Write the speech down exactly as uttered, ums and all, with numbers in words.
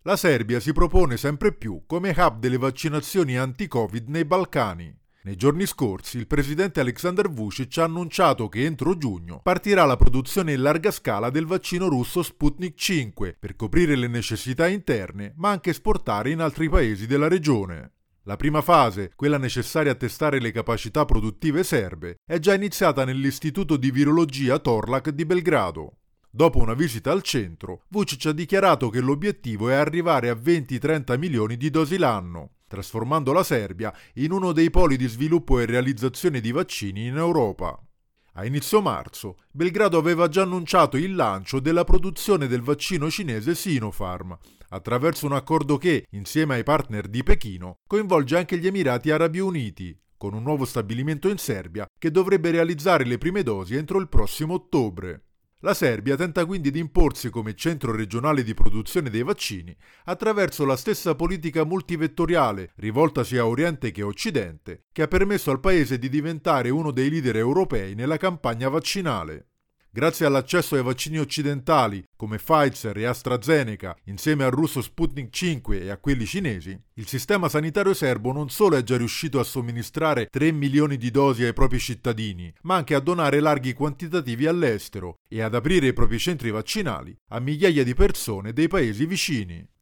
La Serbia si propone sempre più come hub delle vaccinazioni anti-Covid nei Balcani. Nei giorni scorsi il presidente Aleksandar Vučić ha annunciato che entro giugno partirà la produzione in larga scala del vaccino russo Sputnik cinque per coprire le necessità interne, ma anche esportare in altri paesi della regione. La prima fase, quella necessaria a testare le capacità produttive serbe, è già iniziata nell'Istituto di Virologia Torlak di Belgrado. Dopo una visita al centro, Vučić ha dichiarato che l'obiettivo è arrivare a venti trenta milioni di dosi l'anno, trasformando la Serbia in uno dei poli di sviluppo e realizzazione di vaccini in Europa. A inizio marzo, Belgrado aveva già annunciato il lancio della produzione del vaccino cinese Sinopharm, attraverso un accordo che, insieme ai partner di Pechino, coinvolge anche gli Emirati Arabi Uniti, con un nuovo stabilimento in Serbia che dovrebbe realizzare le prime dosi entro il prossimo ottobre. La Serbia tenta quindi di imporsi come centro regionale di produzione dei vaccini attraverso la stessa politica multivettoriale, rivolta sia a Oriente che a Occidente, che ha permesso al paese di diventare uno dei leader europei nella campagna vaccinale. Grazie all'accesso ai vaccini occidentali, come Pfizer e AstraZeneca, insieme al russo Sputnik cinque e a quelli cinesi, il sistema sanitario serbo non solo è già riuscito a somministrare tre milioni di dosi ai propri cittadini, ma anche a donare larghi quantitativi all'estero e ad aprire i propri centri vaccinali a migliaia di persone dei paesi vicini.